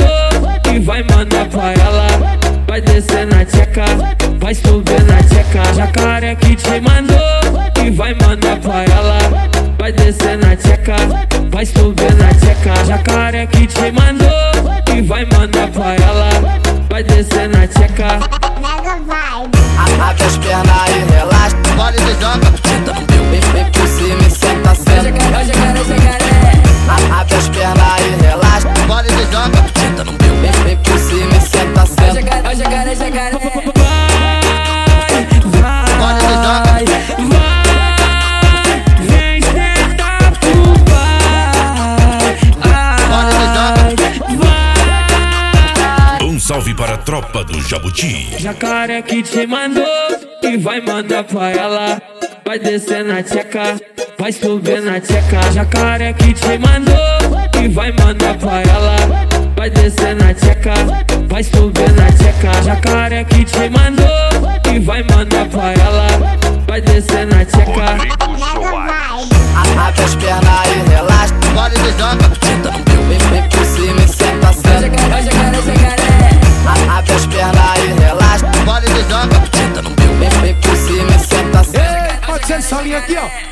mandou e vai mandar pra ela. Vai descer na tcheca, vai subir na tcheca. Jacaré que te mandou e vai mandar pra ela. Vai descer na tcheca, vai subir na tcheca. Jacaré que te mandou e vai mandar pra ela. Vai descer na tcheca. Abre as pernas e relaxa. Pode de joga. Vem por cima e senta, senta. Abre as pernas e relaxa. Pode de joga. Vem por cima e senta, senta. Vai, vai, vem sentar pro vai. Um salve para a tropa do Jabuti. Jacaré que te mandou e vai mandar pra ela. Vai descer na tcheca, vai subir na tcheca. Jacaré que te mandou e vai mandar pra ela. Vai descer na tcheca, vai subir na tcheca. Jacaré que te mandou e vai mandar pra ela. Vai descer na tcheca. Abre as pernas e relaxa. Pode de joga. Vem por cima e senta, senta. Abre as pernas e relaxa. Pode de joga. Vem por cima e senta, senta. Pode ser essa linha aqui, ó.